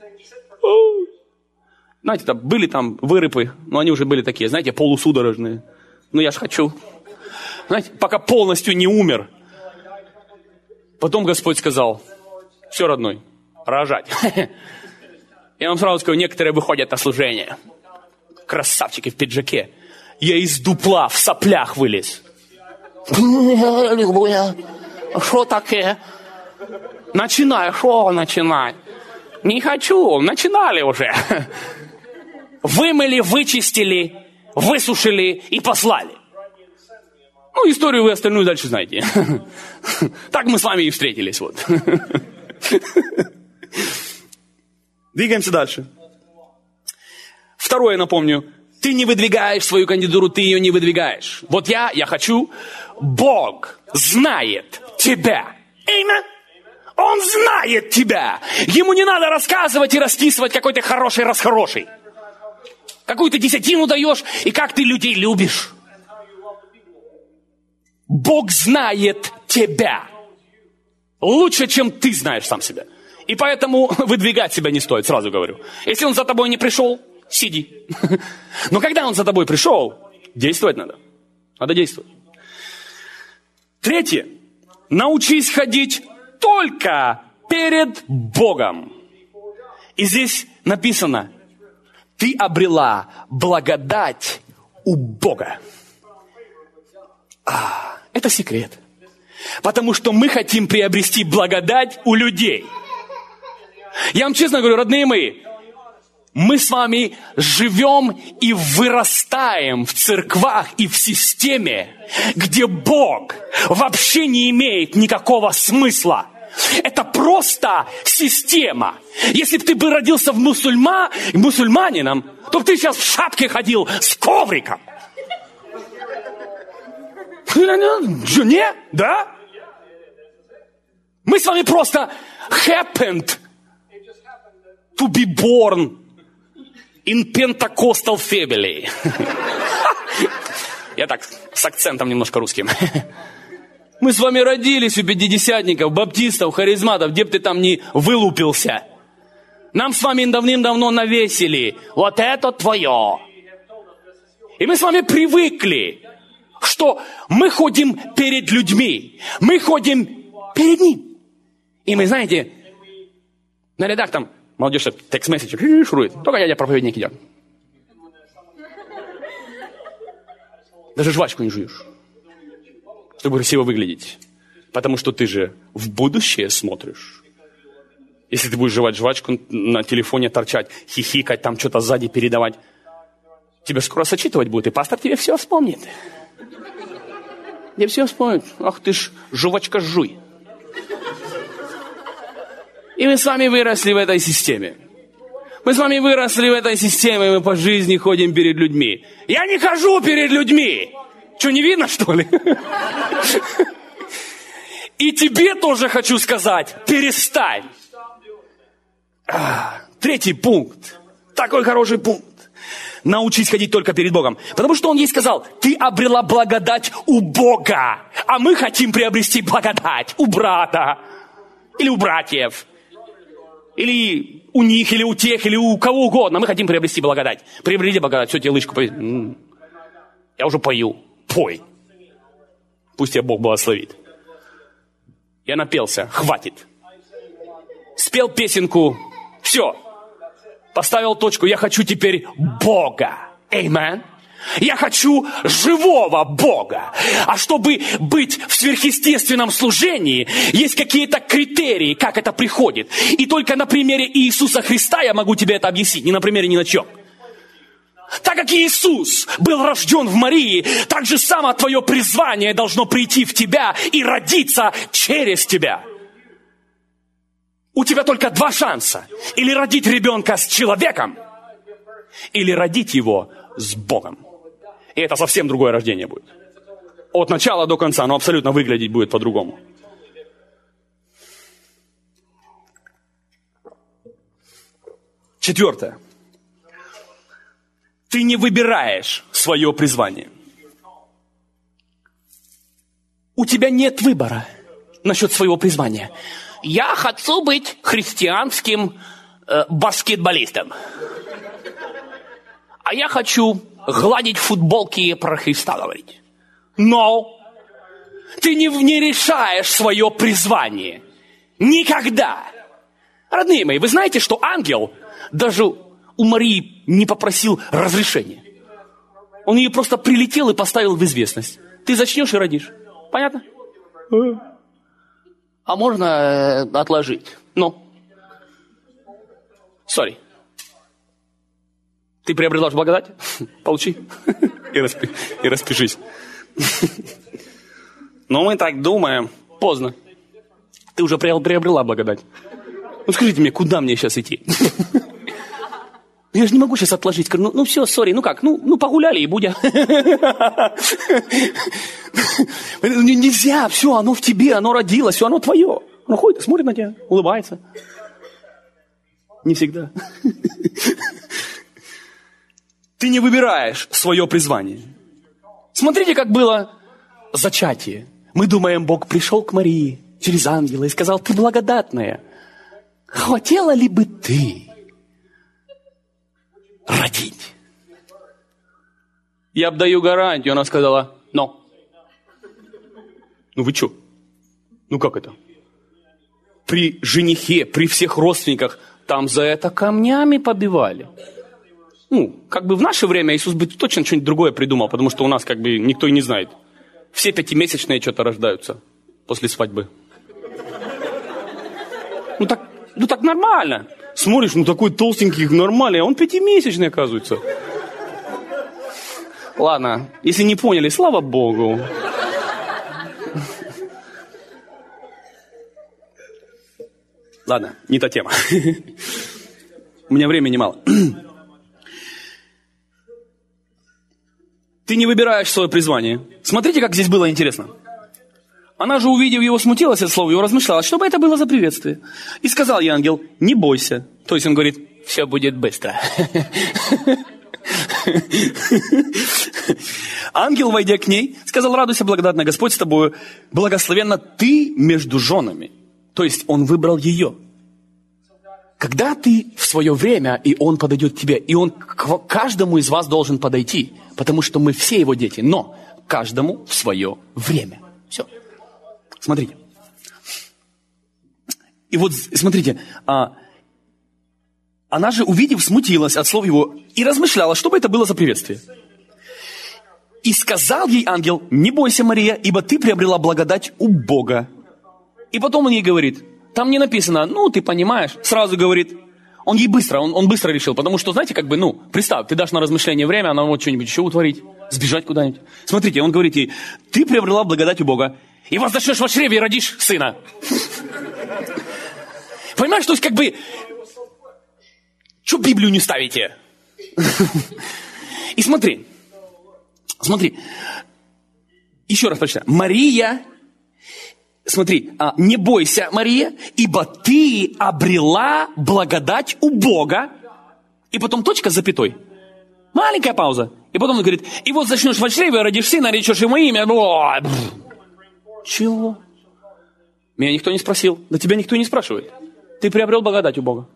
Знаете, там были там вырыпы, но они уже были такие, знаете, полусудорожные. Ну я ж хочу. Знаете, пока полностью не умер. Потом Господь сказал: все, родной, рожать. Я вам сразу скажу, некоторые выходят на служение. Красавчики в пиджаке. Я из дупла в соплях вылез. Что такое? Начинай. Не хочу, начинали уже. Вымыли, вычистили, высушили и послали. Ну, историю вы остальную дальше знаете. Так мы с вами и встретились. Вот. Двигаемся дальше. Второе, напомню. Ты не выдвигаешь свою кандидатуру, ты ее не выдвигаешь. Вот я хочу. Бог знает тебя. Имя? Он знает тебя. Ему не надо рассказывать и расписывать, какой ты хороший-расхороший. Какую ты десятину даешь и как ты людей любишь. Бог знает тебя. Лучше, чем ты знаешь сам себя. И поэтому выдвигать себя не стоит, сразу говорю. Если он за тобой не пришел, сиди. Но когда он за тобой пришел, действовать надо. Надо действовать. Третье. Научись ходить только перед Богом. И здесь написано: ты обрела благодать у Бога. Это секрет. Потому что мы хотим приобрести благодать у людей. Я вам честно говорю, родные мои, мы с вами живем и вырастаем в церквах и в системе, где Бог вообще не имеет никакого смысла. Это просто система. Если бы ты бы родился в мусульманином, то бы ты сейчас в шапке ходил с ковриком. Нет? Да? Мы с вами просто happened to be born in Pentecostal family. Я так с акцентом немножко русским. Мы с вами родились у пятидесятников, баптистов, харизматов, где бы ты там ни вылупился. Нам с вами давным-давно навесили: вот это твое. И мы с вами привыкли, что мы ходим перед людьми, мы ходим перед ним. И мы, знаете, на рядах там молодежь текст-месседж шурует. Только дядя проповедник идет. Даже жвачку не жуешь, чтобы красиво выглядеть. Потому что ты же в будущее смотришь. Если ты будешь жевать жвачку, на телефоне торчать, хихикать, там что-то сзади передавать, тебя скоро сочитывать будет, и пастор тебе все вспомнит. Тебе все вспомнит. Ах ты ж, жвачка жуй. И мы с вами выросли в этой системе. Мы с вами выросли в этой системе, мы по жизни ходим перед людьми. Я не хожу перед людьми. Что, не видно, что ли? И тебе тоже хочу сказать: перестань. Третий пункт. Такой хороший пункт. Научись ходить только перед Богом. Потому что Он ей сказал: ты обрела благодать у Бога. А мы хотим приобрести благодать у брата. Или у братьев. Или у них, или у тех, или у кого угодно. Мы хотим приобрести благодать. Приобрети благодать. Все, тебе лычку повесили. Я уже пою. Пой. Пусть тебя Бог благословит. Я напелся. Хватит. Спел песенку. Все. Поставил точку. Я хочу теперь Бога. Amen. Я хочу живого Бога. А чтобы быть в сверхъестественном служении, есть какие-то критерии, как это приходит. И только на примере Иисуса Христа я могу тебе это объяснить, не на примере ни на чем. Так как Иисус был рожден в Марии, так же само твое призвание должно прийти в тебя и родиться через тебя. У тебя только два шанса. Или родить ребенка с человеком, или родить его с Богом. И это совсем другое рождение будет. От начала до конца оно абсолютно выглядеть будет по-другому. Четвертое. Ты не выбираешь свое призвание. У тебя нет выбора насчет своего призвания. Я хочу быть христианским баскетболистом. А я хочу гладить футболки и про Христа говорить. Но ты не решаешь свое призвание. Никогда. Родные мои, вы знаете, что ангел даже у Марии не попросил разрешения. Он ее просто прилетел и поставил в известность. Ты зачнешь и родишь. Понятно? А можно отложить? Ну. Сори. Ты приобрела благодать? Получи. И распишись. Но мы так думаем. Поздно. Ты уже приобрела благодать. Ну скажите мне, куда мне сейчас идти? Я же не могу сейчас отложить. Ну все, сори, ну как? Ну погуляли и будя. Нельзя, все, оно в тебе, оно родилось, все, оно твое. Оно ходит, смотрит на тебя, улыбается. Не всегда. Ты не выбираешь свое призвание. Смотрите, как было зачатие. Мы думаем, Бог пришел к Марии через ангела и сказал: ты благодатная. Хотела ли бы ты родить? Я даю гарантию. Она сказала: но. Ну вы что? Ну как это? При женихе, при всех родственниках там за это камнями побивали. Ну, как бы в наше время Иисус бы точно что-нибудь другое придумал, потому что у нас как бы никто и не знает. Все 5-месячные что-то рождаются после свадьбы. Ну так нормально. Смотришь, ну такой толстенький, нормальный, а он 5-месячный, оказывается. Ладно, если не поняли, слава Богу. Ладно, не та тема. У меня времени мало. Ты не выбираешь свое призвание. Смотрите, как здесь было интересно. Она же, увидев его, смутилась от слова, его размышляла, что бы это было за приветствие. И сказал ей ангел: не бойся. То есть он говорит: все будет быстро. Ангел, войдя к ней, сказал: радуйся, благодатная, Господь с тобою, благословенна ты между женами. То есть он выбрал ее. Когда ты в свое время, и он подойдет к тебе, и он к каждому из вас должен подойти, потому что мы все его дети, но каждому в свое время. Все. Смотрите. И вот, смотрите, она же, увидев, смутилась от слов его и размышляла, что бы это было за приветствие. И сказал ей ангел: не бойся, Мария, ибо ты приобрела благодать у Бога. И потом он ей говорит, там не написано: ну, ты понимаешь, сразу говорит. Он ей быстро, он быстро решил, потому что, знаете, как бы, ну, представь, ты дашь на размышление время, она может что-нибудь еще утворить, сбежать куда-нибудь. Смотрите, он говорит ей: ты приобрела благодать у Бога, и воздашь во чреве и родишь сына. Понимаешь, то есть, как бы, что Библию не ставите? И смотри, еще раз прочитай. Мария, смотри, не бойся, Мария, ибо ты обрела благодать у Бога. И потом точка с запятой. Маленькая пауза. И потом он говорит: и вот зачнешь во чреве, родишь сына, наречешь ему имя. Чего? Меня никто не спросил. Да тебя никто не спрашивает. Ты приобрел благодать у Бога.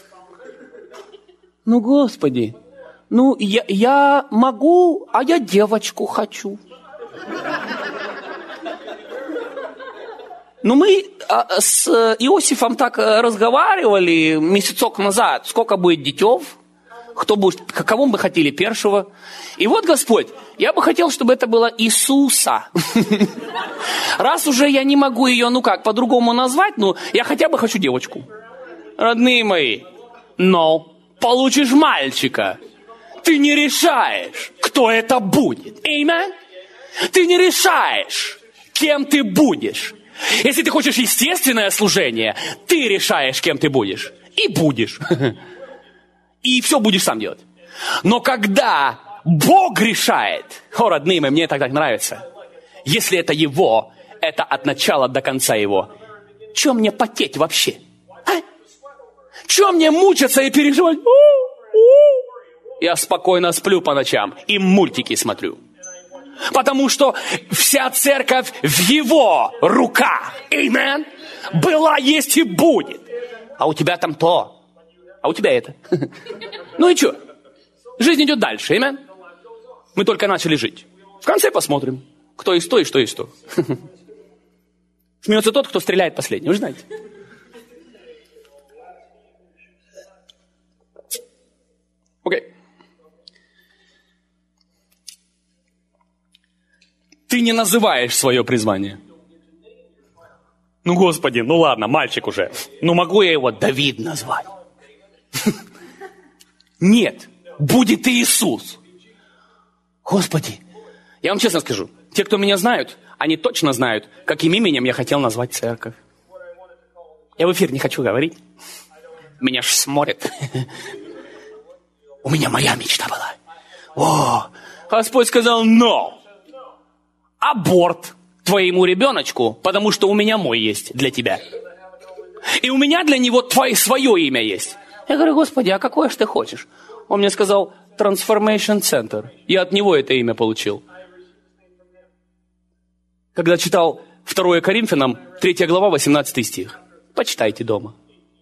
Ну, Господи, ну, я могу, а я девочку хочу. Ну, мы с Иосифом так разговаривали месяцок назад. Сколько будет детев? Кого мы бы хотели первого? И вот, Господь, я бы хотел, чтобы это было Иисуса. Раз уже я не могу ее, по-другому назвать, я хотя бы хочу девочку. Родные мои, но получишь мальчика. Ты не решаешь, кто это будет. Amen? Ты не решаешь, кем ты будешь. Если ты хочешь естественное служение, ты решаешь, кем ты будешь. И будешь. И все будешь сам делать. Но когда Бог решает, родные мои, мне это так нравится. Если это Его, это от начала до конца Его. Че мне потеть вообще? Че мне мучиться и переживать? Я спокойно сплю по ночам и мультики смотрю. Потому что вся церковь в Его руках. Amen. Была, есть и будет. А у тебя там то. А у тебя это. Ну и что? Жизнь идет дальше. Amen. Мы только начали жить. В конце посмотрим, кто из то и что из то. Смеется тот, кто стреляет последний. Вы же знаете. Окей. Ты не называешь свое призвание. Господи, ладно, мальчик уже. Могу я его Давид назвать? Нет, будет Иисус. Господи, я вам честно скажу, те, кто меня знают, они точно знают, каким именем я хотел назвать церковь. Я в эфир не хочу говорить. Меня ж смотрят. У меня моя мечта была. Господь сказал, но аборт твоему ребеночку, потому что у меня мой есть для тебя. И у меня для него свое имя есть. Я говорю, Господи, а какое ж ты хочешь? Он мне сказал, Transformation Center. Я от него это имя получил. Когда читал 2 Коринфянам, 3 глава, 18 стих. Почитайте дома.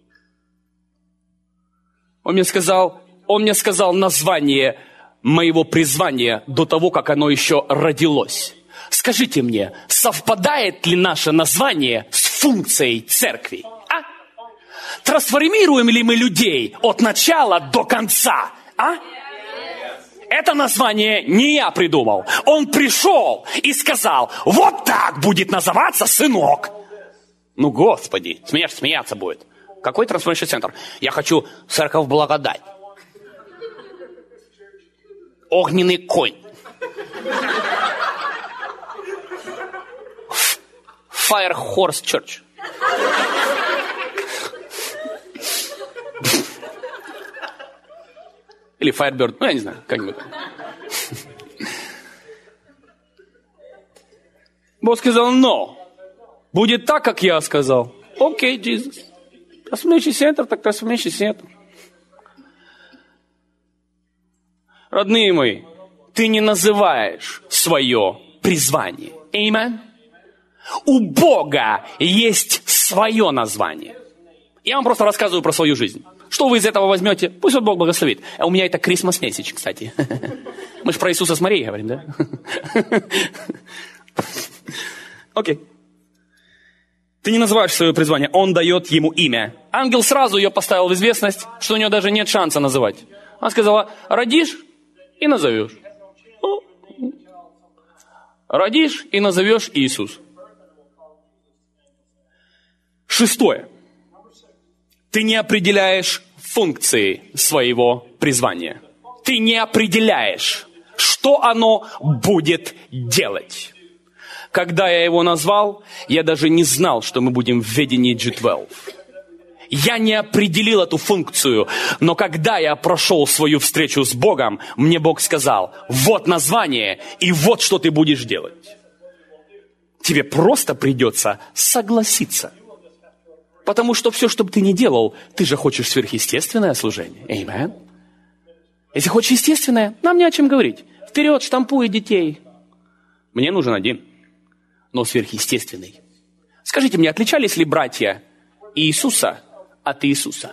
Он мне сказал название моего призвания до того, как оно еще родилось. Скажите мне, совпадает ли наше название с функцией церкви? Трансформируем ли мы людей от начала до конца? Это название не я придумал. Он пришел и сказал, вот так будет называться сынок. Господи, смеяться будет. Какой Transformation Center? Я хочу церковь благодать. Огненный конь. Fire Horse Church. Или Firebird. Я не знаю, как-нибудь. Бог сказал, но будет так, как я сказал. Окей, Иисус. Transformation Center, так Transformation Center. Родные мои, ты не называешь свое призвание. Amen. У Бога есть свое название. Я вам просто рассказываю про свою жизнь. Что вы из этого возьмете? Пусть вот Бог благословит. А у меня это Christmas message, кстати. Мы же про Иисуса с Марией говорим, да? Окей. Ты не называешь свое призвание, Он дает ему имя. Ангел сразу ее поставил в известность, что у нее даже нет шанса называть. Она сказала, родишь и назовешь. Родишь и назовешь Иисус. 6. Ты не определяешь функции своего призвания. Ты не определяешь, что оно будет делать. Когда я его назвал, я даже не знал, что мы будем в ведении G12. Я не определил эту функцию, но когда я прошел свою встречу с Богом, мне Бог сказал, вот название и вот что ты будешь делать. Тебе просто придется согласиться. Потому что все, что бы ты ни делал, ты же хочешь сверхъестественное служение. Amen. Если хочешь естественное, нам не о чем говорить. Вперед, штампуй детей. Мне нужен один, но сверхъестественный. Скажите мне, отличались ли братья Иисуса от Иисуса?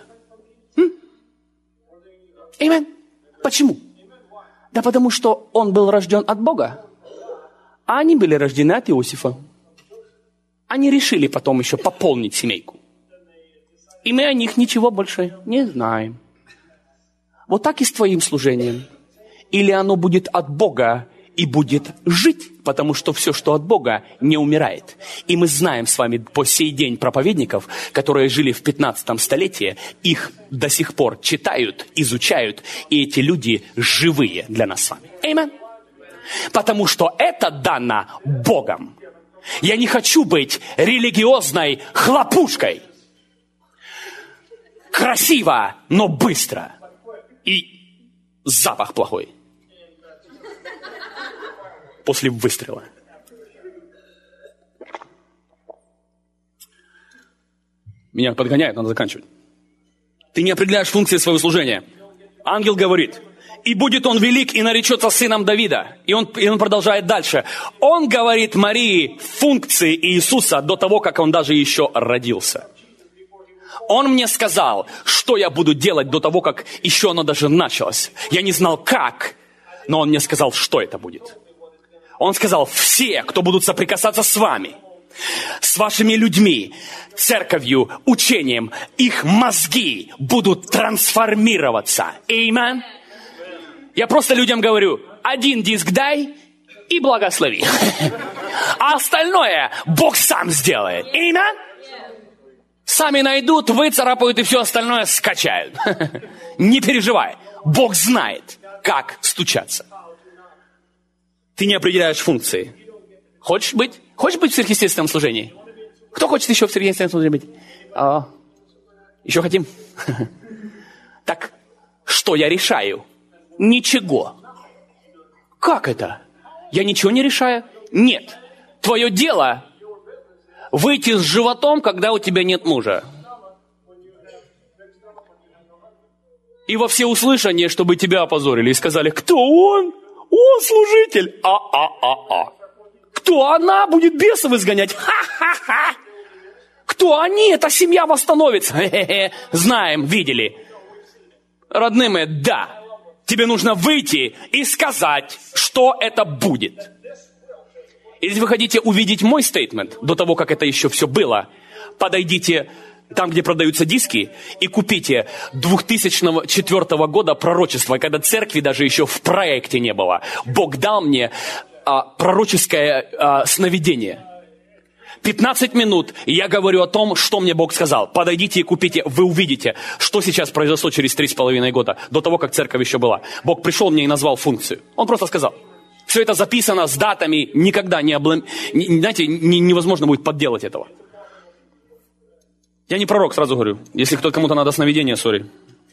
Amen. Почему? Да потому что он был рожден от Бога, а они были рождены от Иосифа. Они решили потом еще пополнить семейку. И мы о них ничего больше не знаем. Вот так и с твоим служением. Или оно будет от Бога и будет жить, потому что все, что от Бога, не умирает. И мы знаем с вами по сей день проповедников, которые жили в 15 столетии, их до сих пор читают, изучают, и эти люди живые для нас с вами. Аминь. Потому что это дано Богом. Я не хочу быть религиозной хлопушкой. Красиво, но быстро. И запах плохой. После выстрела. Меня подгоняют, надо заканчивать. Ты не определяешь функции своего служения. Ангел говорит, и будет он велик, и наречется сыном Давида. И он продолжает дальше. Он говорит Марии функции Иисуса до того, как он даже еще родился. Он мне сказал, что я буду делать до того, как еще оно даже началось. Я не знал, как, но он мне сказал, что это будет. Он сказал, все, кто будут соприкасаться с вами, с вашими людьми, церковью, учением, их мозги будут трансформироваться. Аминь. Я просто людям говорю, один диск дай и благослови. А остальное Бог сам сделает. Аминь. Сами найдут, выцарапают и все остальное скачают. Не переживай. Бог знает, как стучаться. Ты не определяешь функции. Хочешь быть в сверхъестественном служении? Кто хочет еще в сверхъестественном служении быть? Еще хотим? Так, что я решаю? Ничего. Как это? Я ничего не решаю? Нет. Твое дело выйти с животом, когда у тебя нет мужа. И во всеуслышание, чтобы тебя опозорили и сказали, кто он? Он служитель. Кто она будет бесов изгонять? Ха-ха-ха. Кто они? Эта семья восстановится. Хе-хе-хе. Знаем, видели. Родные мои, да. Тебе нужно выйти и сказать, что это будет. Если вы хотите увидеть мой стейтмент до того, как это еще все было, подойдите там, где продаются диски, и купите 2004 года пророчество, когда церкви даже еще в проекте не было. Бог дал мне пророческое сновидение. 15 минут, и я говорю о том, что мне Бог сказал. Подойдите и купите, вы увидите, что сейчас произошло через 3,5 года, до того, как церковь еще была. Бог пришел мне и назвал функцию. Он просто сказал. Все это записано с датами, никогда знаете, невозможно будет подделать этого. Я не пророк, сразу говорю. Если кому-то надо сновидение, сори.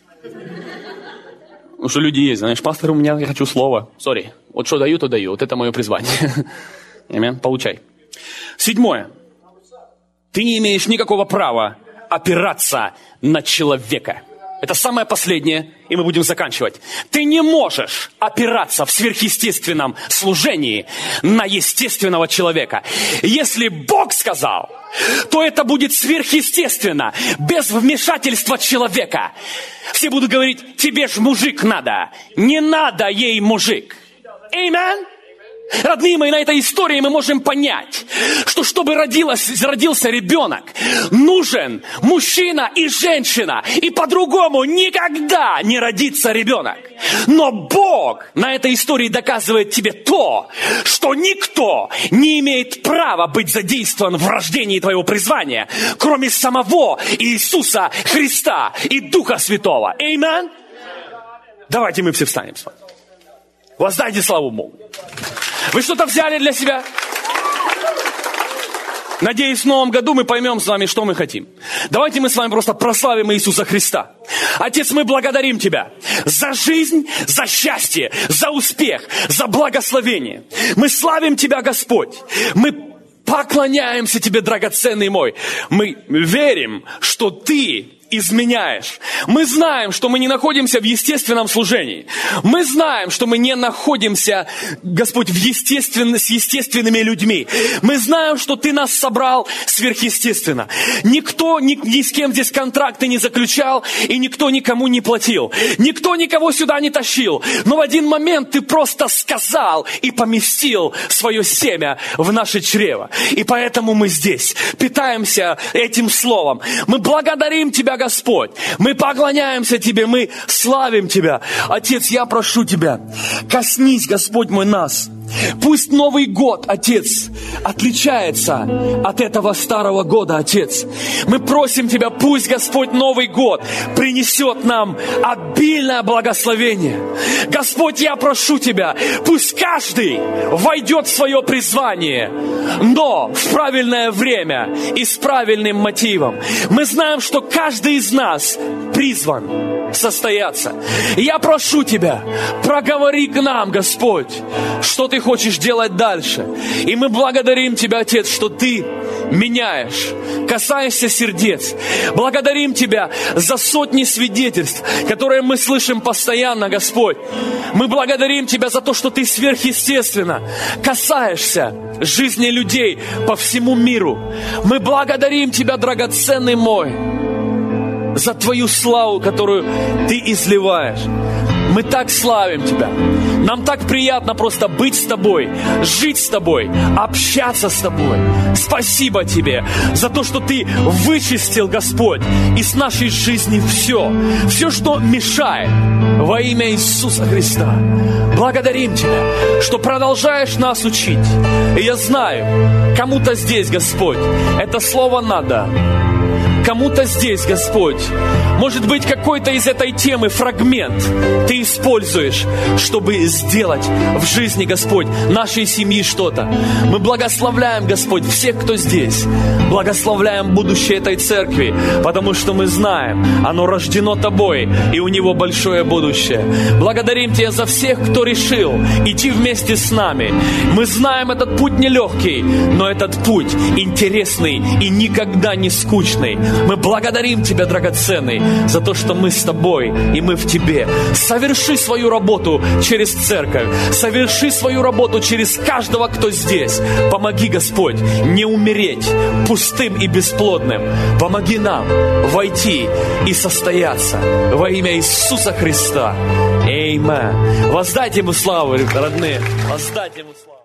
Потому что люди есть, знаешь, пастор, у меня, я хочу слово. Сори. Вот что даю, то даю. Вот это мое призвание. Аминь. Получай. 7. Ты не имеешь никакого права опираться на человека. Это самое последнее, и мы будем заканчивать. Ты не можешь опираться в сверхъестественном служении на естественного человека. Если Бог сказал, то это будет сверхъестественно, без вмешательства человека. Все будут говорить, тебе ж мужик надо. Не надо ей мужик. Аминь. Родные мои, на этой истории мы можем понять, что чтобы родился ребенок, нужен мужчина и женщина, и по-другому никогда не родится ребенок. Но Бог на этой истории доказывает тебе то, что никто не имеет права быть задействован в рождении твоего призвания, кроме самого Иисуса Христа и Духа Святого. Аминь. Давайте мы все встанем с вами. Воздайте славу Богу. Вы что-то взяли для себя? Надеюсь, в новом году мы поймем с вами, что мы хотим. Давайте мы с вами просто прославим Иисуса Христа. Отец, мы благодарим Тебя за жизнь, за счастье, за успех, за благословение. Мы славим Тебя, Господь. Мы поклоняемся Тебе, драгоценный мой. Мы верим, что Ты изменяешь. Мы знаем, что мы не находимся в естественном служении. Мы знаем, что мы не находимся, Господь, с естественными людьми. Мы знаем, что Ты нас собрал сверхъестественно. Никто ни с кем здесь контракты не заключал, и никто никому не платил. Никто никого сюда не тащил. Но в один момент Ты просто сказал и поместил свое семя в наше чрево. И поэтому мы здесь, питаемся этим словом. Мы благодарим Тебя, Господь. Мы поклоняемся Тебе, мы славим Тебя. Отец, я прошу Тебя, коснись, Господь мой, нас. Пусть Новый год, Отец, отличается от этого старого года, Отец. Мы просим Тебя, пусть, Господь, Новый год принесет нам обильное благословение. Господь, я прошу Тебя, пусть каждый войдет в свое призвание, но в правильное время и с правильным мотивом. Мы знаем, что каждый из нас призван состояться. Я прошу Тебя, проговори к нам, Господь, что Ты хочешь делать дальше. И мы благодарим Тебя, Отец, что Ты меняешь, касаешься сердец. Благодарим Тебя за сотни свидетельств, которые мы слышим постоянно, Господь. Мы благодарим Тебя за то, что Ты сверхъестественно касаешься жизни людей по всему миру. Мы благодарим Тебя, драгоценный мой, за Твою славу, которую Ты изливаешь. Мы так славим Тебя. Нам так приятно просто быть с Тобой, жить с Тобой, общаться с Тобой. Спасибо Тебе за то, что Ты вычистил, Господь, из нашей жизни все, что мешает, во имя Иисуса Христа. Благодарим Тебя, что продолжаешь нас учить. И я знаю, кому-то здесь, Господь, это слово надо. Кому-то здесь, Господь, может быть, какой-то из этой темы фрагмент Ты используешь, чтобы сделать в жизни, Господь, нашей семьи что-то. Мы благословляем, Господь, всех, кто здесь. Благословляем будущее этой церкви, потому что мы знаем, оно рождено Тобой, и у него большое будущее. Благодарим Тебя за всех, кто решил идти вместе с нами. Мы знаем, этот путь нелегкий, но этот путь интересный и никогда не скучный. Мы благодарим Тебя, драгоценный, за то, что мы с Тобой и мы в Тебе. Соверши свою работу через церковь. Соверши свою работу через каждого, кто здесь. Помоги, Господь, не умереть пустым и бесплодным. Помоги нам войти и состояться во имя Иисуса Христа. Аминь. Воздайте Ему славу, родные. Воздайте Ему славу.